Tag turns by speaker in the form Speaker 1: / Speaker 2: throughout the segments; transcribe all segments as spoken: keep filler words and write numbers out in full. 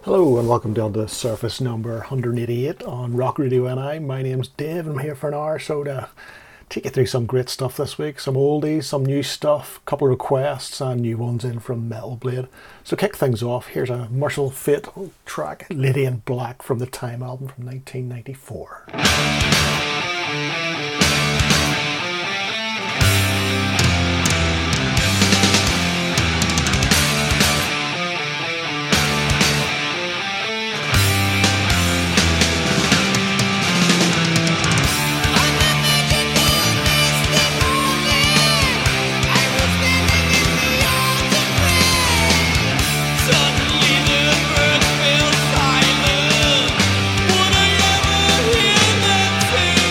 Speaker 1: Hello and welcome down to Surface number one hundred eighty-eight on Rock Radio N I. My name's Dave and I'm here for an hour or so to take you through some great stuff this week. Some oldies, some new stuff, a couple of requests and new ones in from Metal Blade. So kick things off, here's a Merciful Fate track, Lady in Black from the Time album from nineteen ninety-four.
Speaker 2: Silent. Would I ever hear them say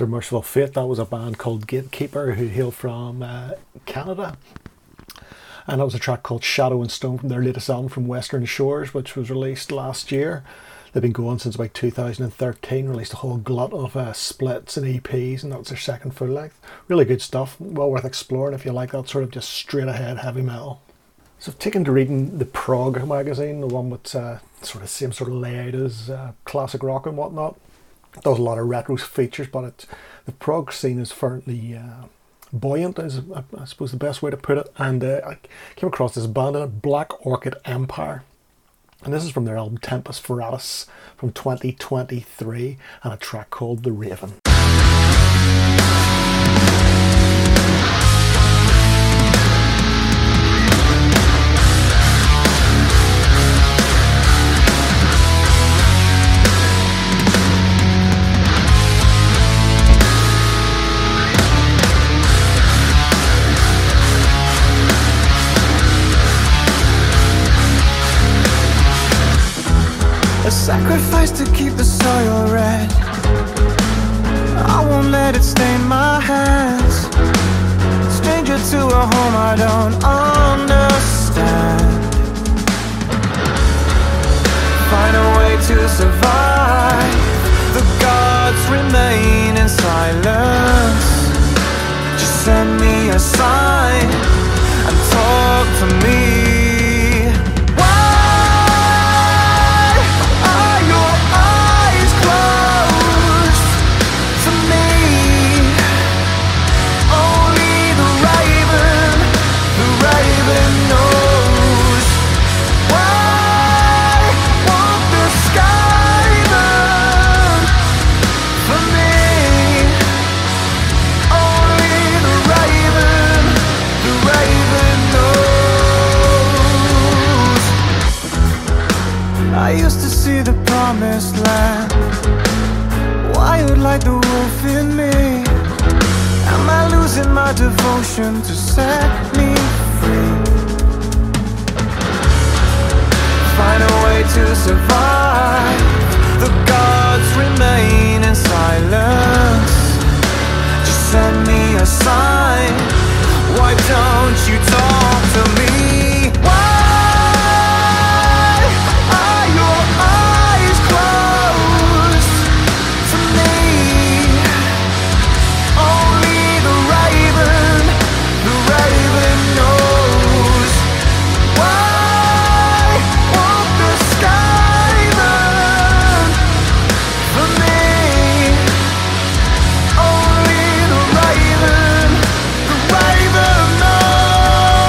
Speaker 1: Merciful Fate, that was a band called Gatekeeper who hail from uh, Canada. And that was a track called Shadow and Stone from their latest album From Western Shores, which was released last year. They've been going since about two thousand thirteen, released a whole glut of uh, splits and E Ps, and that was their second full length. Really good stuff, well worth exploring if you like that sort of just straight ahead heavy metal. So I've taken to reading the Prog magazine, the one with uh, sort of same sort of layout as uh, classic rock and whatnot. It does a lot of retro features, but it's, the prog scene is fairly uh, buoyant, is I, I suppose the best way to put it. And uh, I came across this band, Black Orchid Empire, and this is from their album Tempus Furatus from twenty twenty-three, and a track called The Raven.
Speaker 2: A sacrifice to keep the soil red. I won't let it stain my hands. Stranger to a home I don't understand. Find a way to survive. The gods remain in silence. Just send me a sign and talk to me. I used to see the promised land, wired like the wolf in me. Am I losing my devotion to set me free? Find a way to survive. The gods remain in silence. Just send me a sign. Why don't you talk to me? Why?
Speaker 3: Raven knows.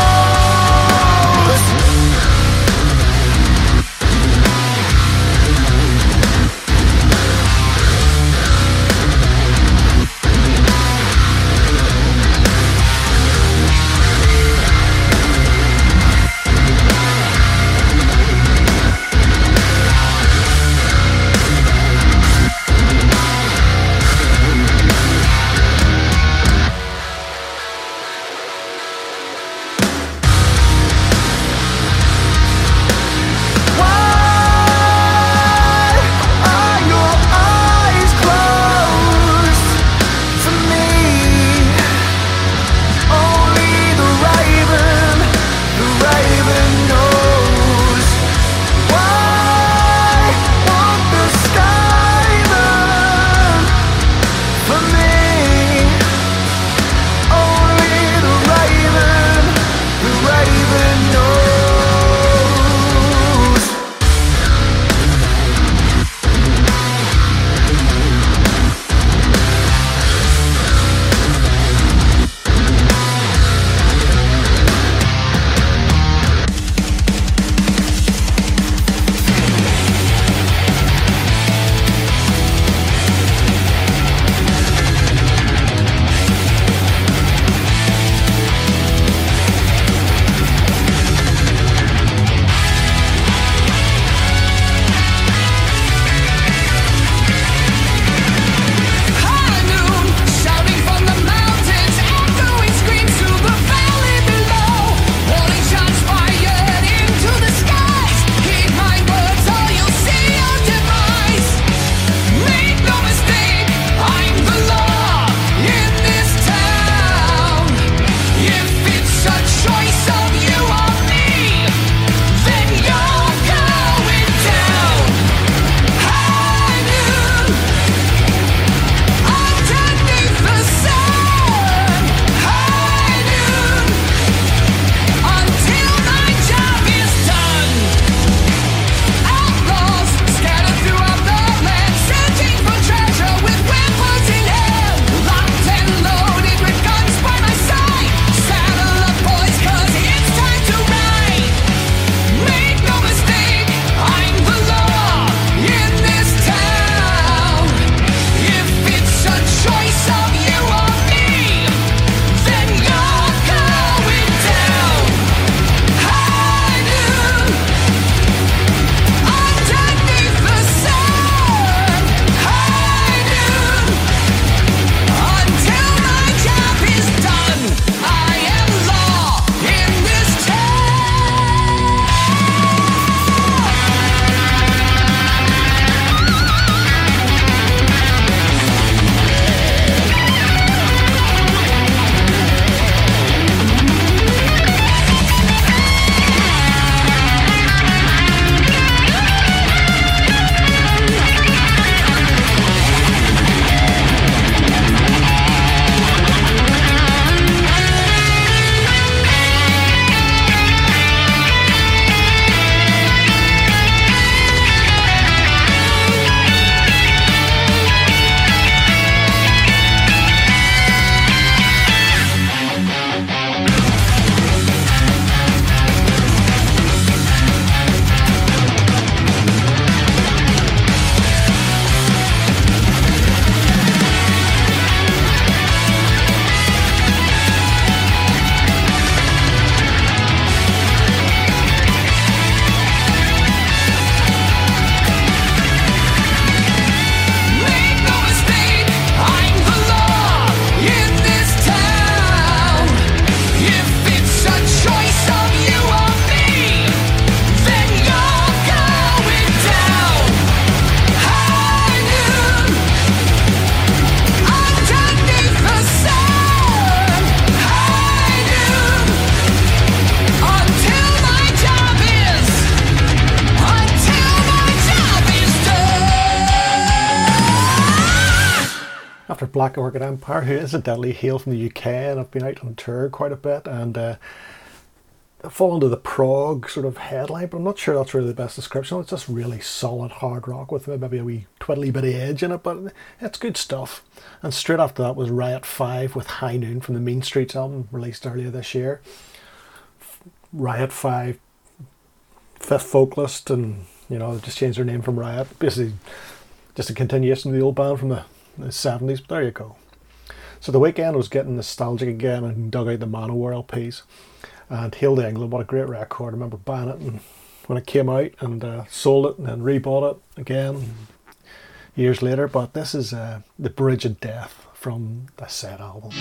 Speaker 1: Black Orchid Empire, who incidentally hail from the U K and have been out on tour quite a bit, and uh, fall into the prog sort of headline, but I'm not sure that's really the best description. It's just really solid hard rock with maybe a wee twiddly bit of edge in it, but it's good stuff. And straight after that was Riot five with High Noon from the Mean Streets album, released earlier this year. Riot five, fifth vocalist, and you know, just changed their name from Riot. Basically, just a continuation of the old band from the, the seventies, but there you go. So the weekend was getting nostalgic again and dug out the Manowar L Ps. And Hail to England, what a great record. I remember buying it and when it came out, and uh, sold it and then rebought it again years later. But this is uh, The Bridge of Death from the said album.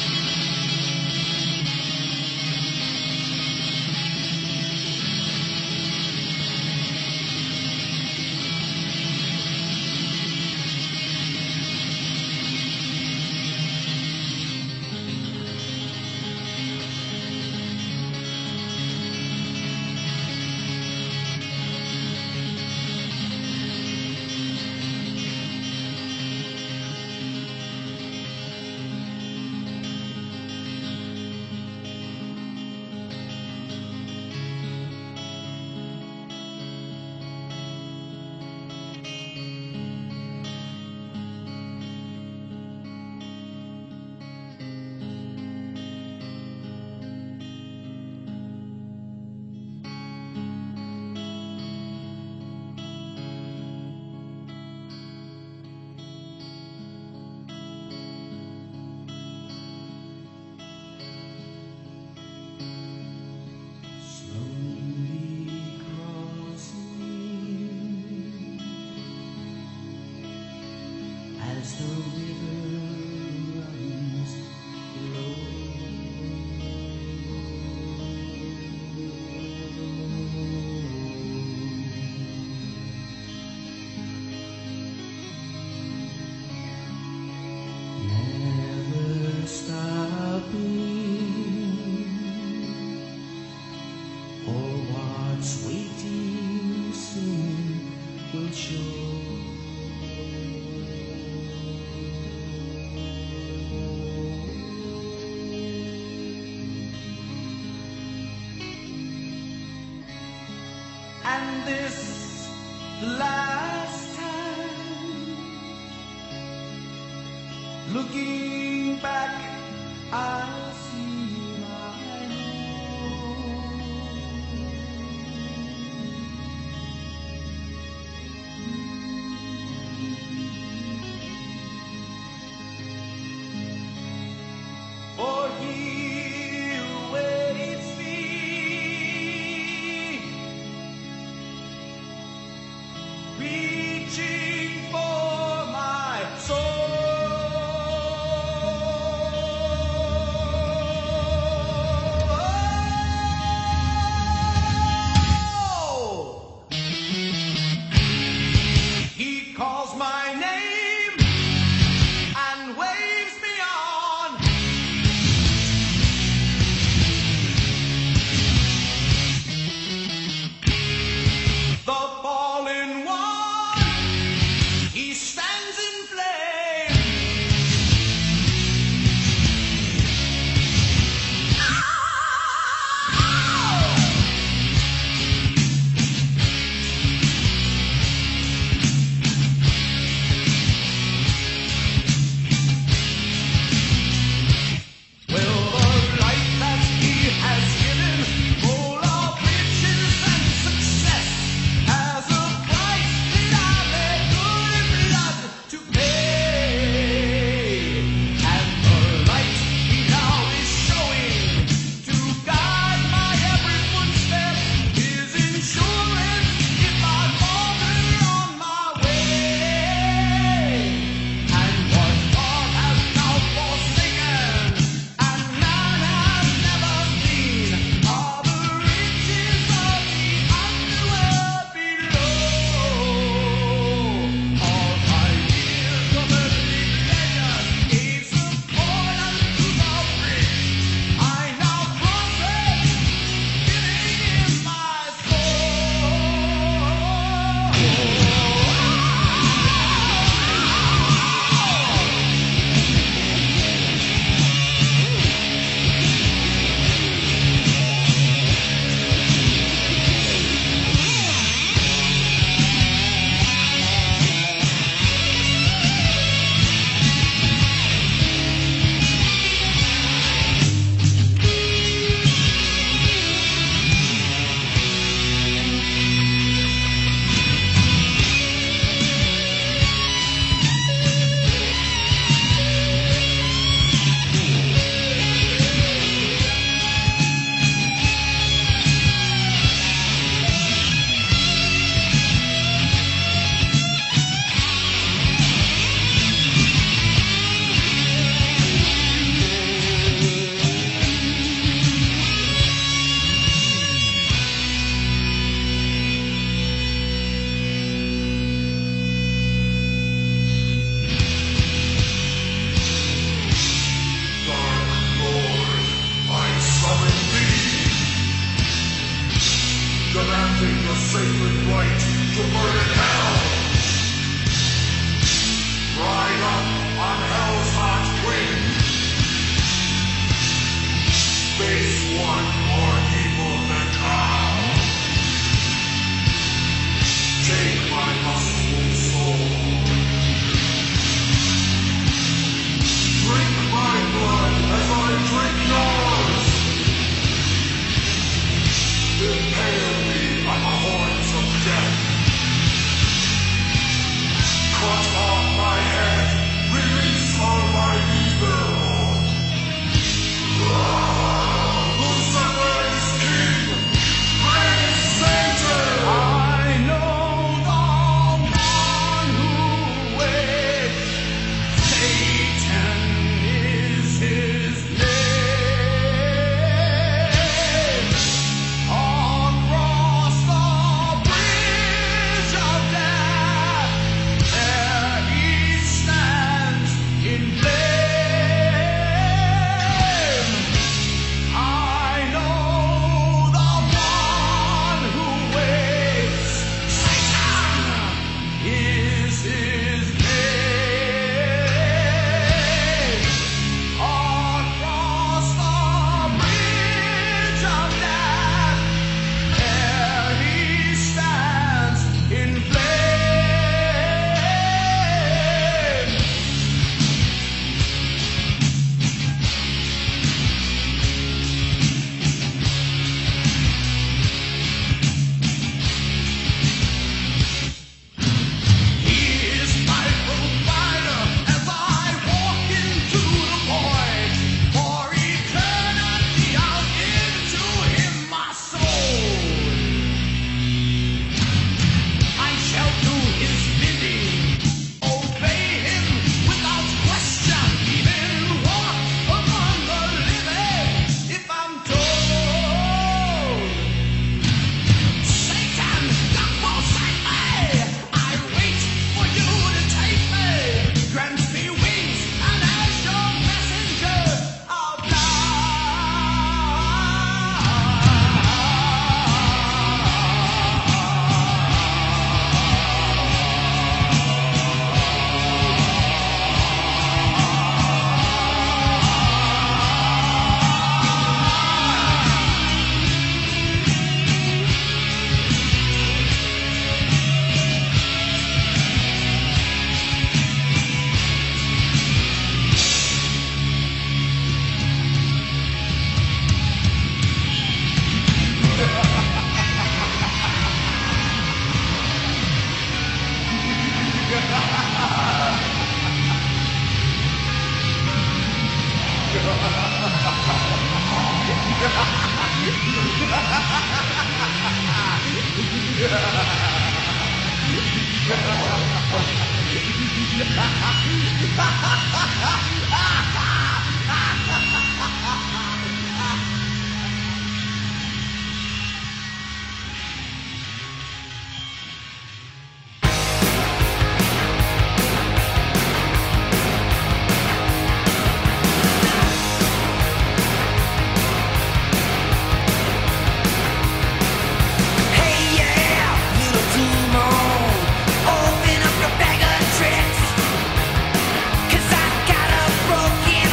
Speaker 2: And this last time, looking back, I see my home. For he awaits me, we
Speaker 3: Open up your bag of tricks, 'cause I got a broken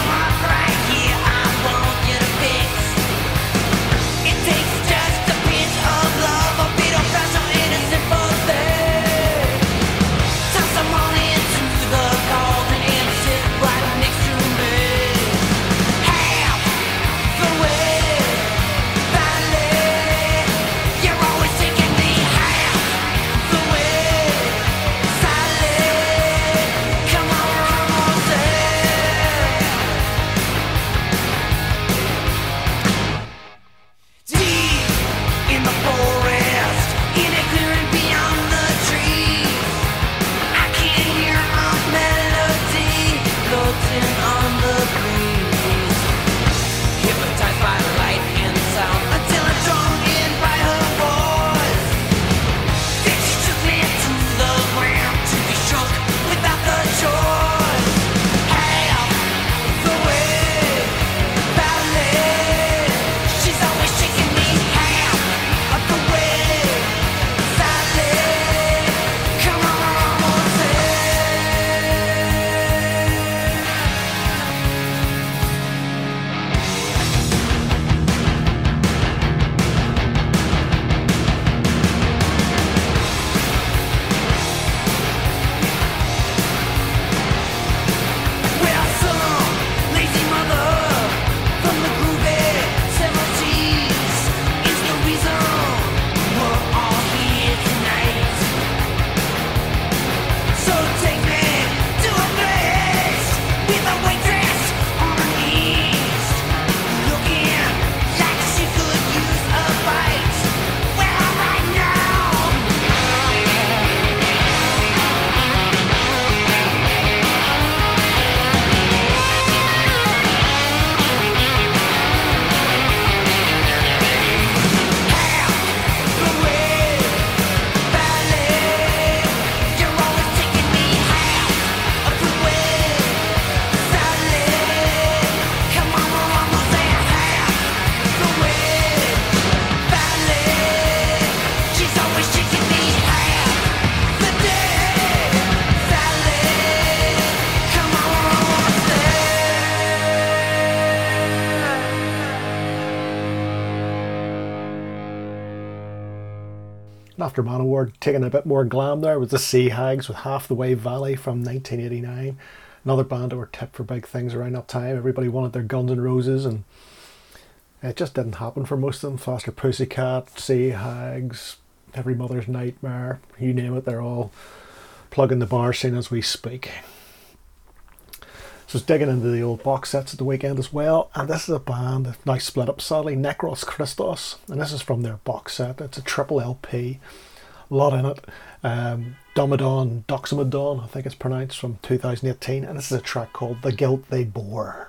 Speaker 1: After Manowar, taking a bit more glam there was the Sea Hags with Half the Way Valley from nineteen eighty-nine. Another band that were tipped for big things around that time. Everybody wanted their Guns N' Roses, and it just didn't happen for most of them. Faster Pussycat, Sea Hags, Every Mother's Nightmare, you name it, they're all plugging the bar scene as we speak. So I was digging into the old box sets at the weekend as well, and this is a band that now split up sadly, Necros Christos, and this is from their box set. It's a triple L P, a lot in it. Um, Domadon, Doxamadon, I think it's pronounced, from two thousand eighteen, and this is a track called The Guilt They Bore.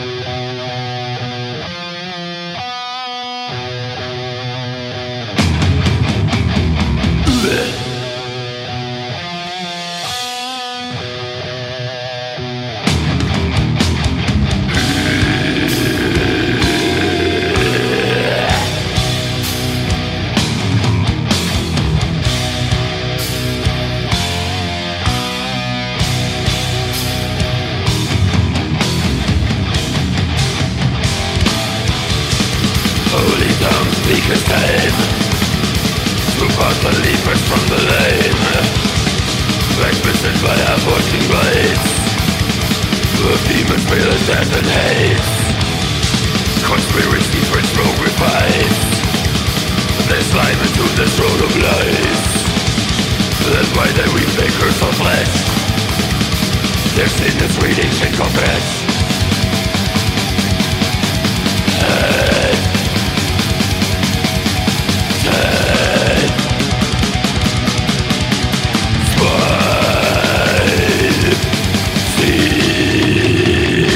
Speaker 3: Speakers came to part the leapers from the lane, blacklisted by aborting blades. The demons feel as death and hate, conspiracy for its rogue fights. They slime into this road of lies. That's why they weave their curse of flesh. Their sin is reading shake of flesh. Head Dead Spine Sea.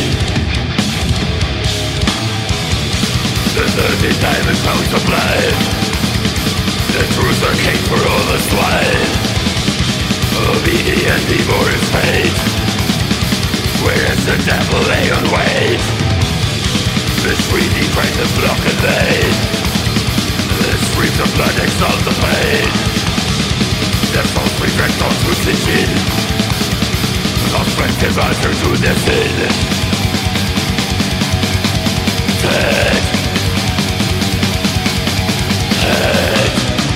Speaker 3: The thirty diamond pounds of life, the truth are cake for all the swine. Obedient evil is fate, whereas the devil lay on wait. The treaty tried to block and lay. The streams of blood exalt the pain. Their thoughts regret thoughts who stitch in. Lost strength is answer to their sin. Dead Dead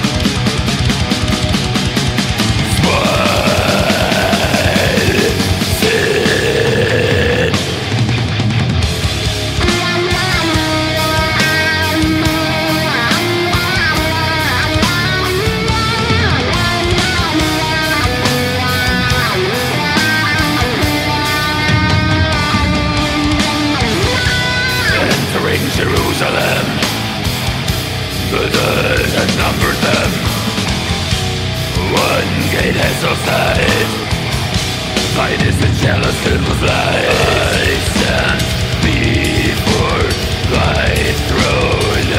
Speaker 3: Spine Sin. Jerusalem, the dead had numbered them. One gate has no sight. Fight is the jealous filled with light. I stand before thy throne.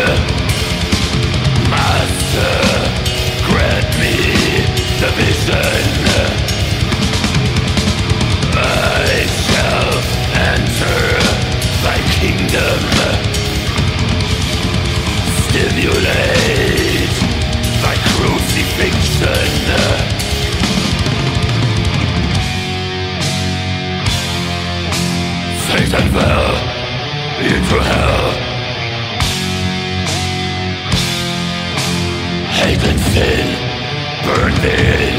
Speaker 3: Master, grant me the vision. I shall enter thy kingdom. Stimulate thy crucifixion. Satan fell into hell. Hate and sin burned in.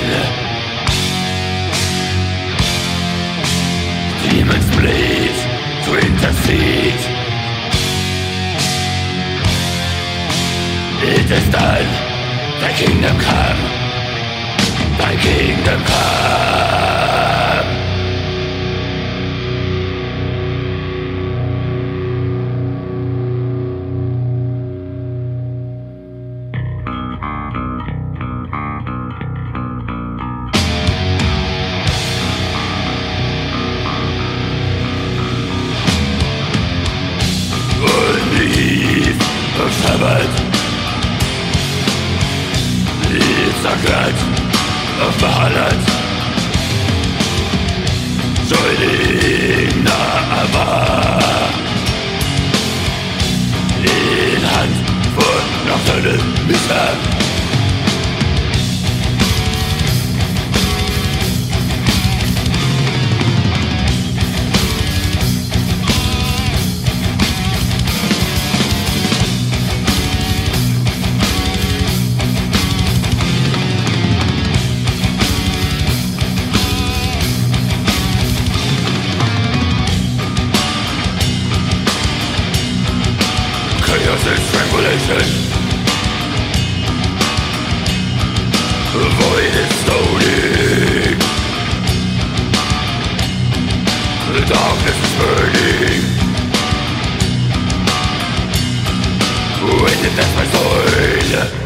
Speaker 3: Demons bleed to intercede. It is done, thy kingdom come, thy kingdom come. On the eve of Sabbath, Zakat of Bahalat, joining Na'ama in hand for nocturnal mishap. Conscious strangulation. The void is stoning. The darkness is burning. Waiting, that's my sword.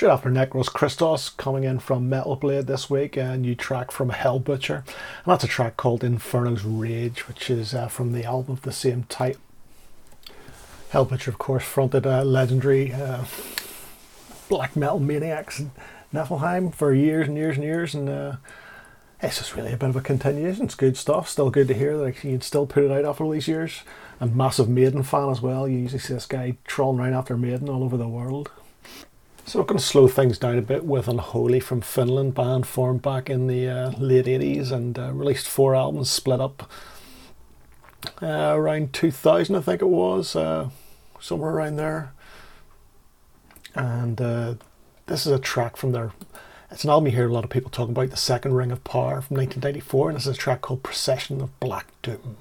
Speaker 1: Straight after Necros Christos, coming in from Metal Blade this week, a new track from Hell Butcher, and that's a track called Inferno's Rage, which is uh, from the album of the same type. Hell Butcher, of course, fronted uh, legendary uh, black metal maniacs in Niflheim for years and years and years, and uh, it's just really a bit of a continuation. It's good stuff, still good to hear that you can still put it out after all these years. And massive Maiden fan as well. You usually see this guy trolling around after Maiden all over the world. So we're going to slow things down a bit with Unholy from Finland, band formed back in the uh, late eighties and uh, released four albums, split up uh, around two thousand, I think it was, uh, somewhere around there. And uh, this is a track from their, it's an album you hear a lot of people talking about, The Second Ring of Power from nineteen ninety-four, and this is a track called Procession of Black Doom.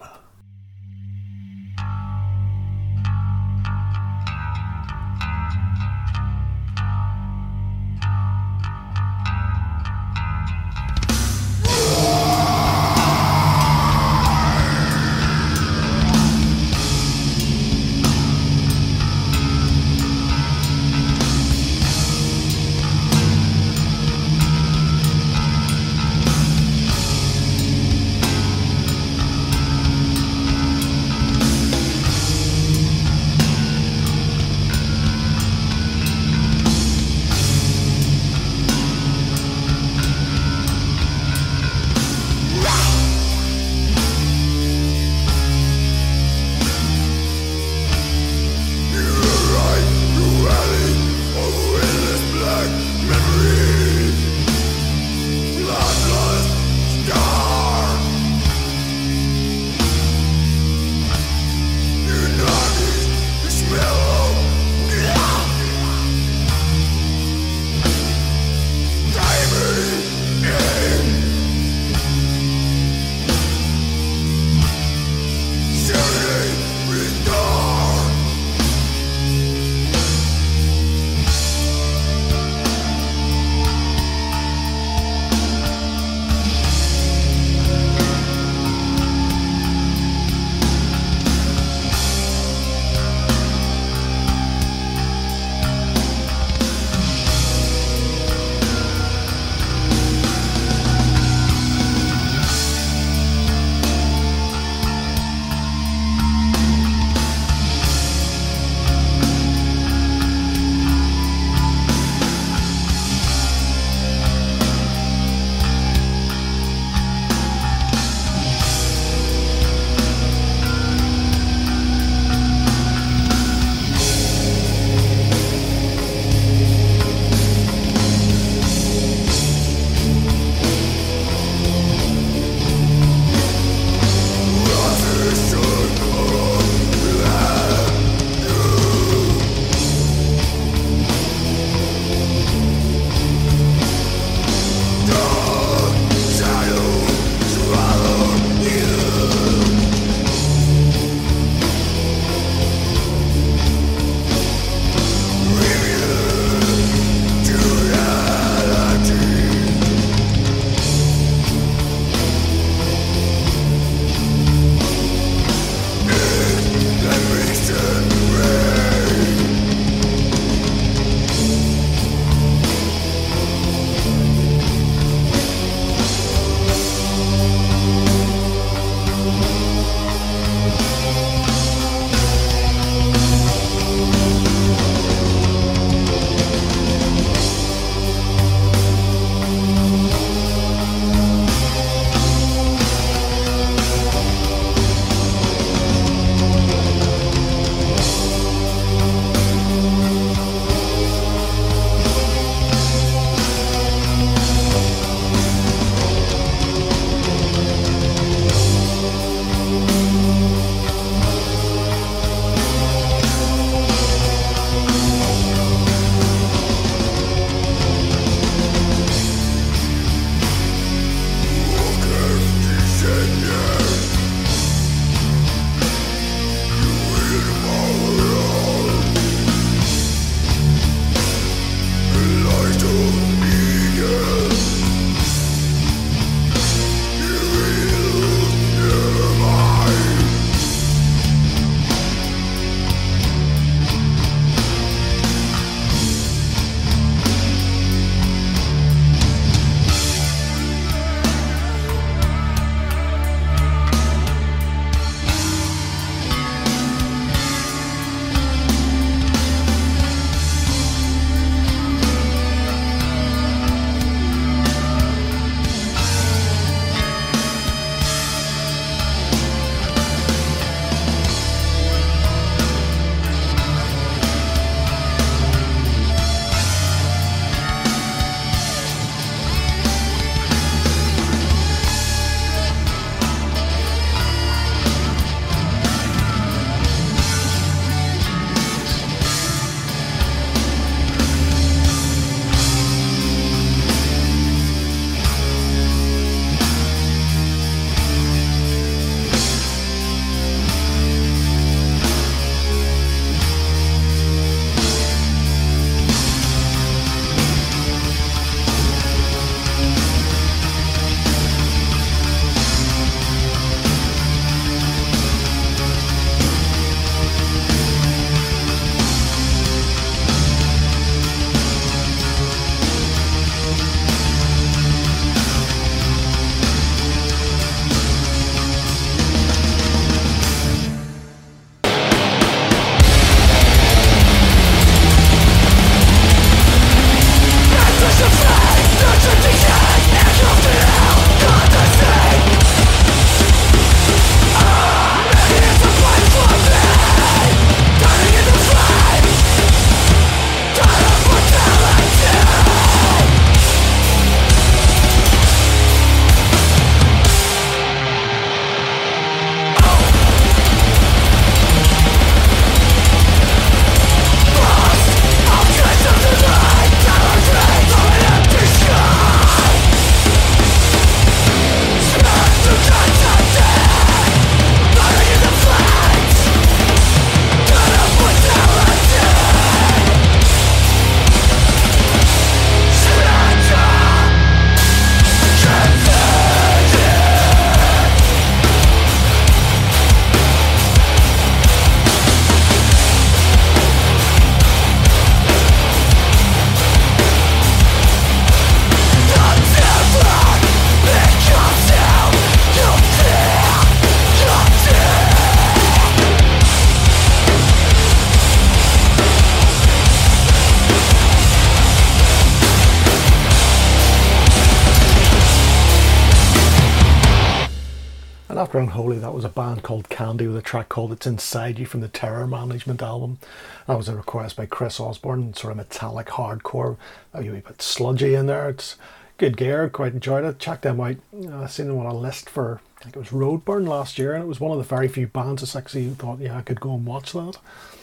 Speaker 1: And after Unholy, that was a band called Candy with a track called It's Inside You from the Terror Management album. That was a request by Chris Osborne, sort of metallic hardcore, maybe a wee bit sludgy in there. It's good gear, quite enjoyed it. Check them out. I seen them on a list for, I think it was Roadburn last year, and it was one of the very few bands I actually thought, yeah, I could go and watch that.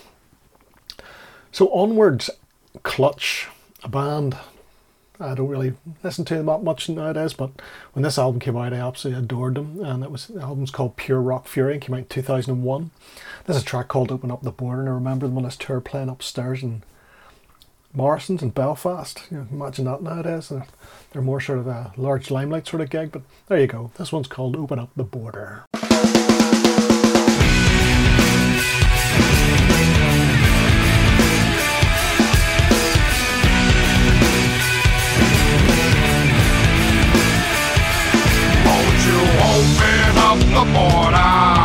Speaker 1: So onwards, Clutch, a band I don't really listen to them that much nowadays, but when this album came out, I absolutely adored them, and it was the album's called Pure Rock Fury, and came out in two thousand one. There's a track called Open Up the Border, and I remember them on this tour playing upstairs in Morrison's in Belfast. You know, imagine that nowadays. They're, they're more sort of a large limelight sort of gig, but there you go. This one's called Open Up the Border.
Speaker 3: Open up the border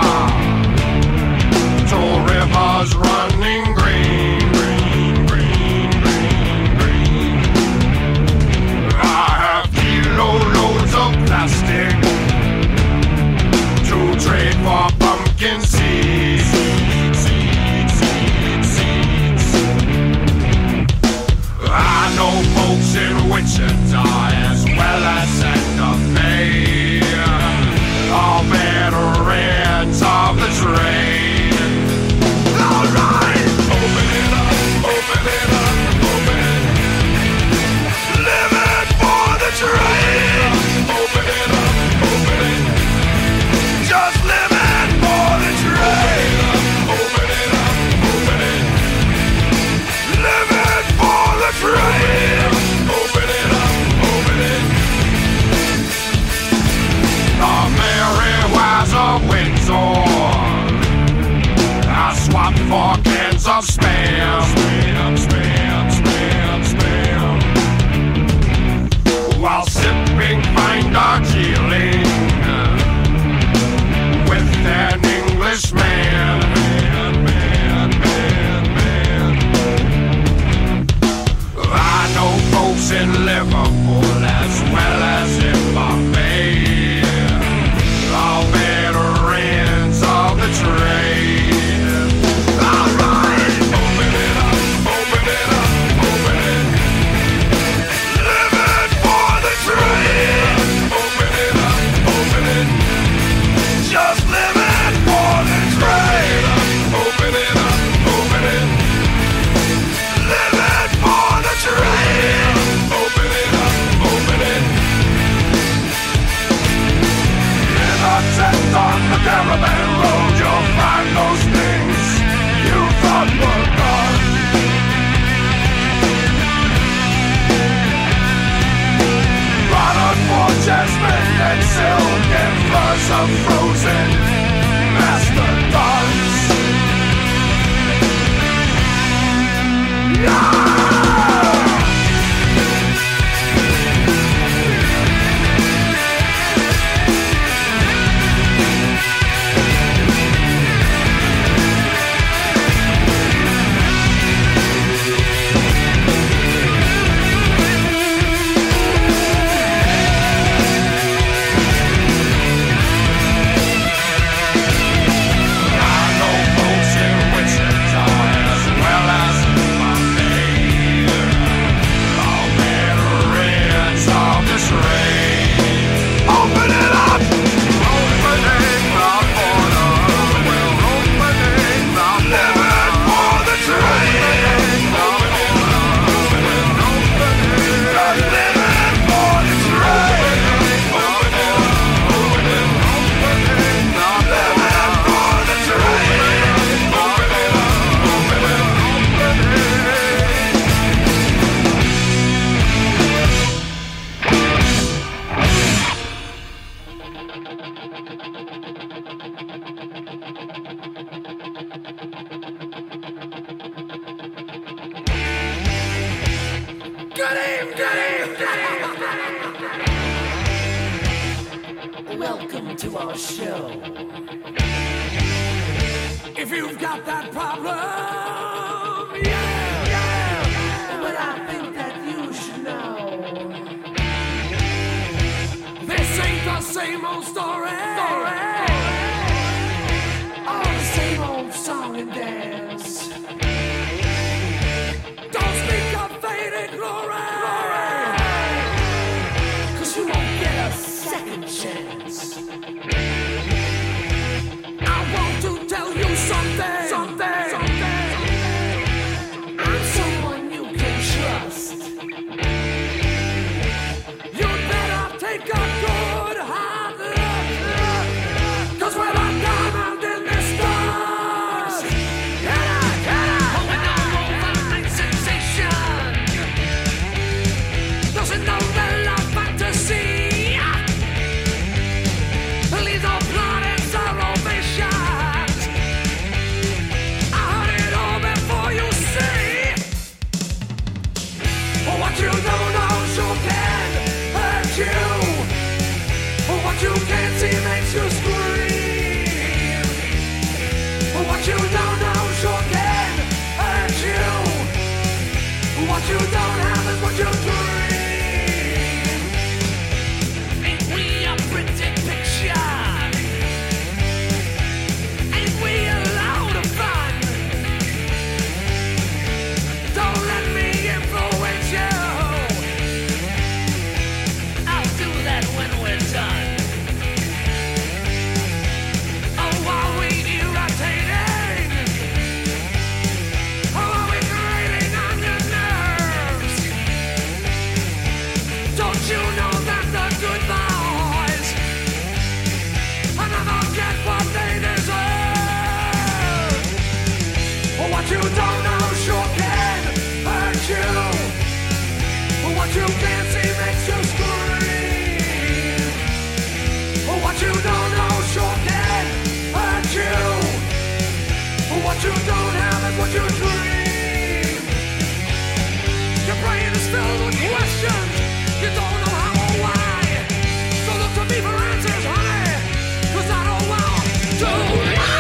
Speaker 3: to rivers running green, green, green, green, green. I have kilo loads of plastic to trade for pumpkin seeds, seeds, seeds, seeds. I know folks in Wichita as well as Santa Fe, all veterans of the trade. Alright, open it up, open it up, open it. Living for the trade. Open it up, open it. Just living for the trade. Open it up, open it. Living for the trade. Open it up, open it. The Meriwether of Windsor, I swapped for cans of spam, spam, spam, spam, spam, while sipping fine Darjeeling with an Englishman, man, man, man, man. I know folks in Liverpool as well as in Bombay, all veterans of the trade. Alright, open it up, open it up, open it. Living for the trade. Open it up, open it. Just living for the trade. Open it up, open it. Living for the trade. Open it up, open it. Tent on the caravan road, you'll find those things you thought were gone. Product for jasmine and silk and furs of frozen mastodons. Yeah!
Speaker 4: Welcome to our show. If you've got that problem, yeah, yeah, well, I think that you should know. This ain't the same old story. story. What you can't see makes you scream. What you don't know sure can hurt you. What you don't have is what you dream. Your brain is filled with questions. You don't know how or why. So look to me for answers, honey, 'cause I don't want to lie.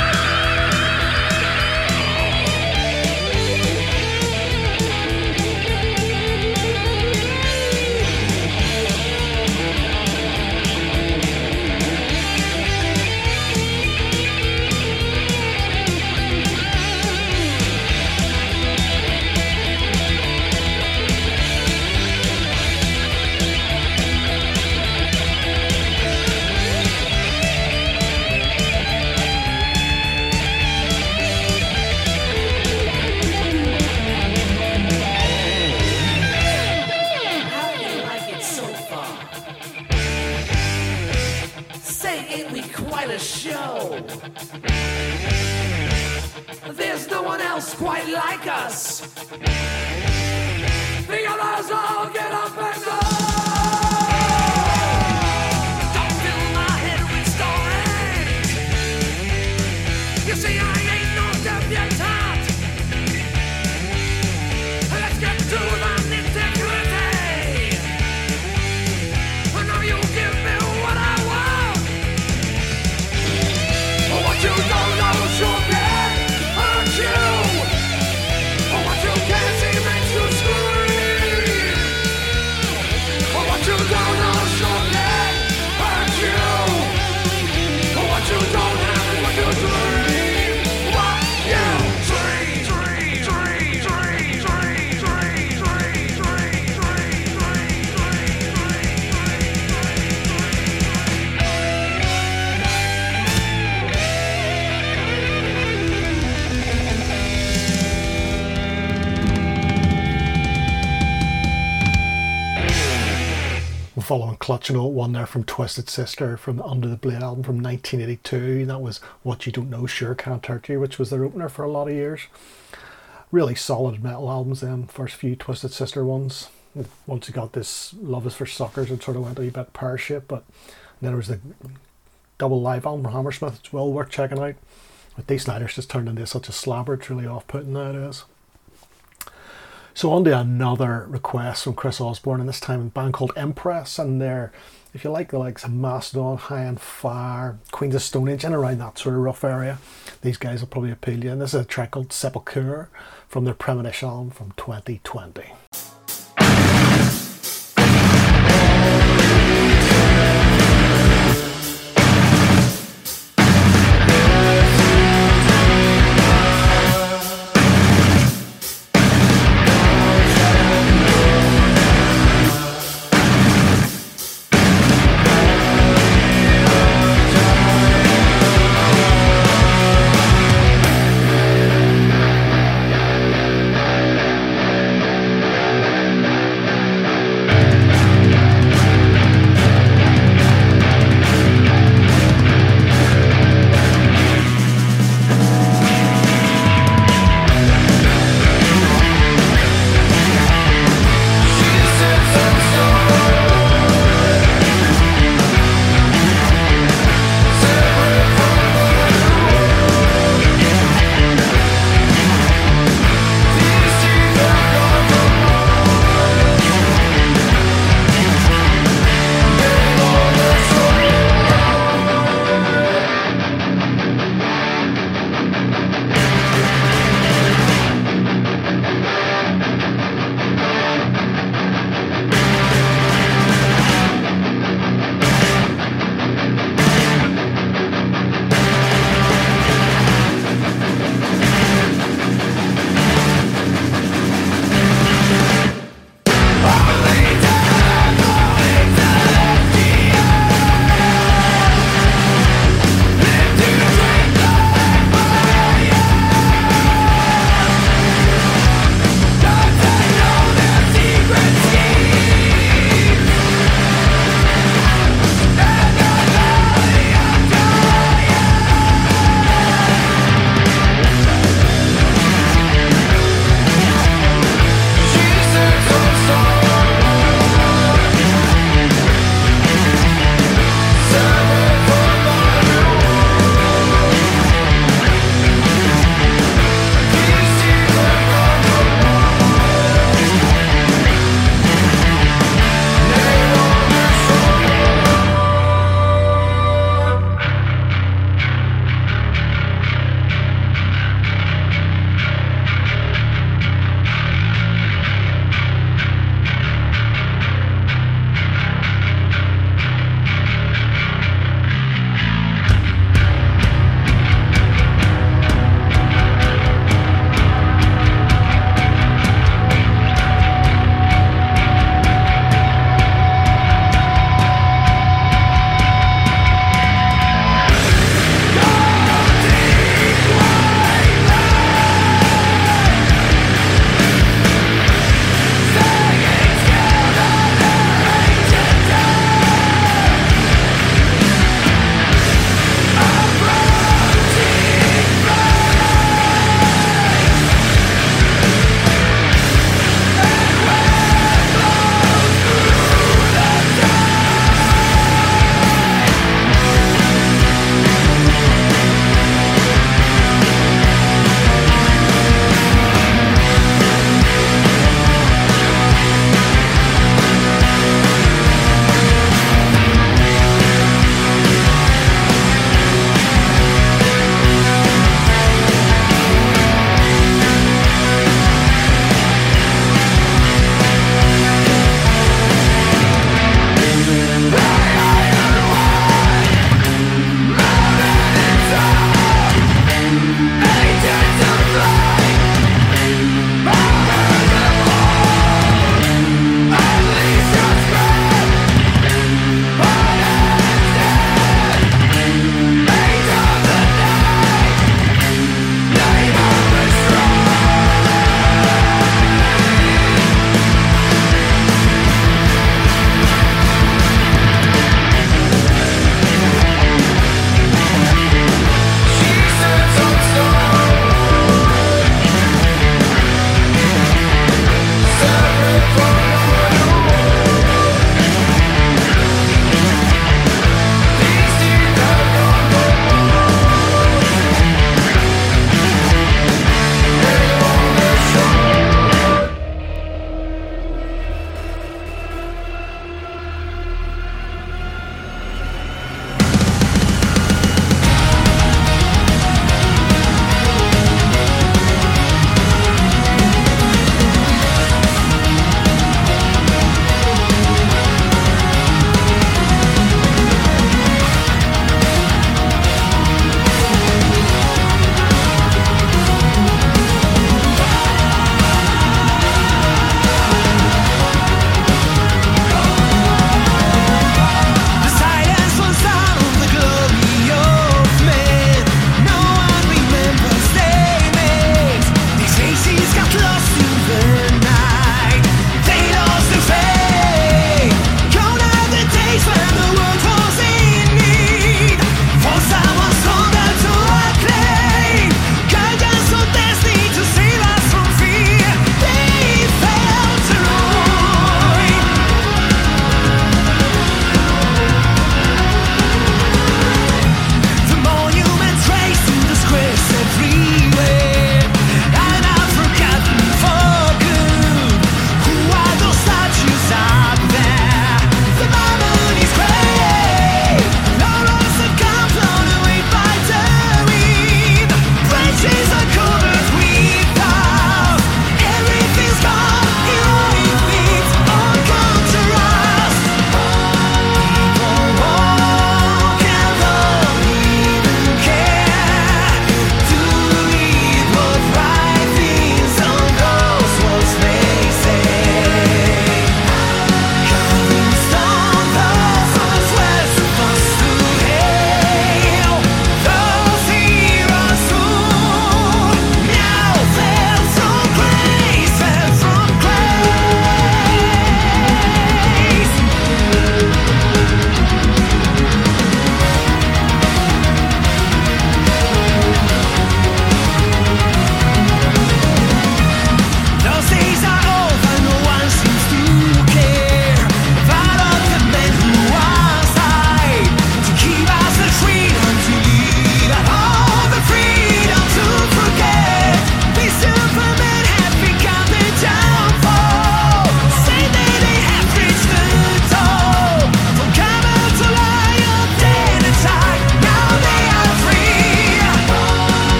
Speaker 4: How do you like it so far? Say, ain't we quite a show? There's no one else quite like us. The others all get up and go. Don't fill my head with stories. You see, I ain't no debutante. Let's get to the nitty-gritty. I know you give me what I want. What you don't know sure can hurt you. What you can't see makes you scream. What you don't know sure can hurt you. What you don't have is what you dream. What you dream, dream, dream, dream, dream, dream, dream, dream, dream,
Speaker 1: We're following Clutch Note one there from Twisted Sister from the Under the Blade album from nineteen eighty-two. That was What You Don't Know Sure Can't Hurt You, which was their opener for a lot of years. Really solid metal albums then, first few Twisted Sister ones. Once you got this Love Is For Suckers, it sort of went a wee bit pear-shaped, but then there was the double live album from Hammersmith. It's well worth checking out. But Dee Snider's just turned into such a slabber, it's really off-putting nowadays. So on to another request from Chris Osborne, and this time a band called Impress, and they're, if you like the likes of Mastodon, High on Fire, Queens of Stone Age, and around that sort of rough area, these guys will probably appeal to you. And this is a track called Sepulchre from their Premonition album from twenty twenty.
Speaker 2: Sepulchre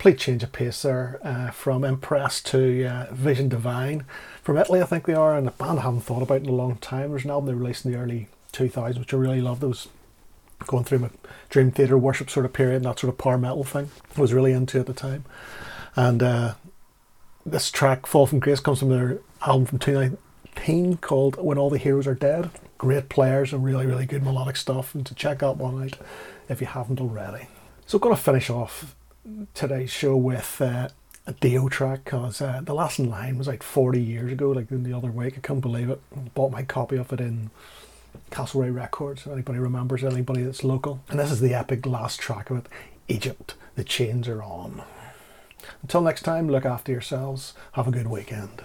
Speaker 1: complete change of pace there, uh, from Impress to uh, Vision Divine. From Italy, I think they are, and a band I haven't thought about in a long time. There's an album they released in the early two thousands, which I really loved. It was going through my Dream Theater worship sort of period, and that sort of power metal thing I was really into at the time. And uh, this track, Fall from Grace, comes from their album from two thousand nineteen called When All the Heroes Are Dead. Great players and really, really good melodic stuff, and to check that one out if you haven't already. So I'm going to finish off today's show with uh, a Dio track, because uh, The Last in Line was like forty years ago, like the other week. I can't believe it. I bought my copy of it in Castlereagh Records, if anybody remembers, anybody that's local. And this is the epic last track of it, Egypt, The Chains Are On. Until next time, look after yourselves. Have a good weekend.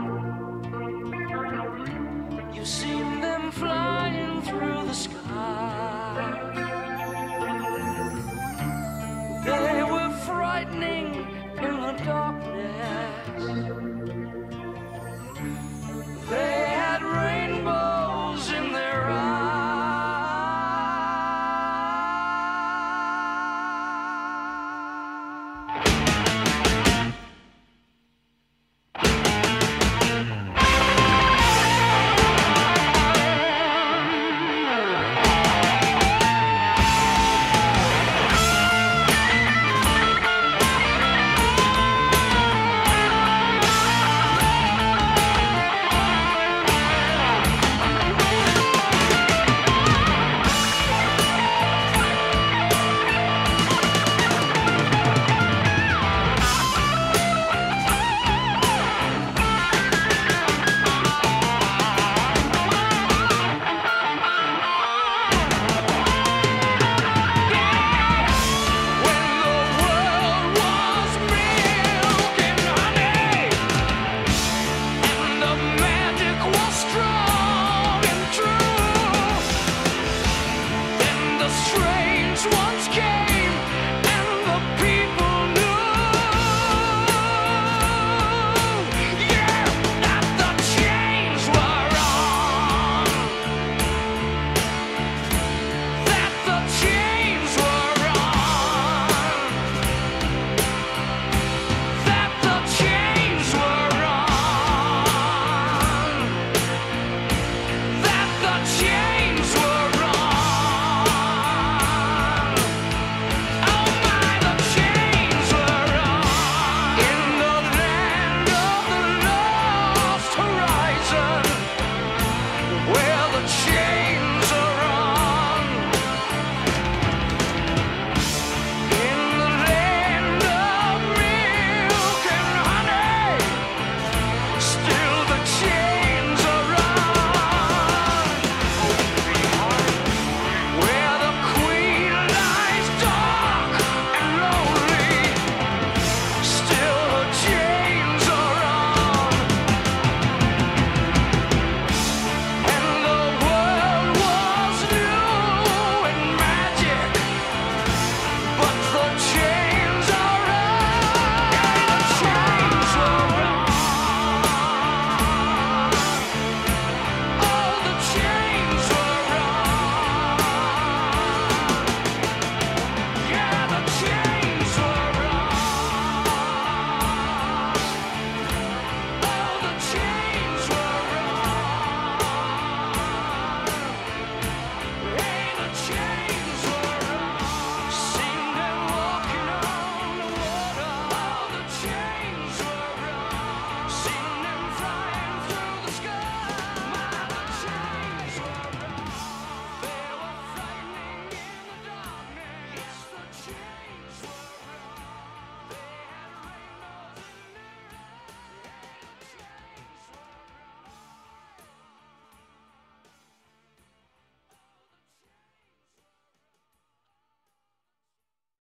Speaker 2: You've seen them flying through the sky.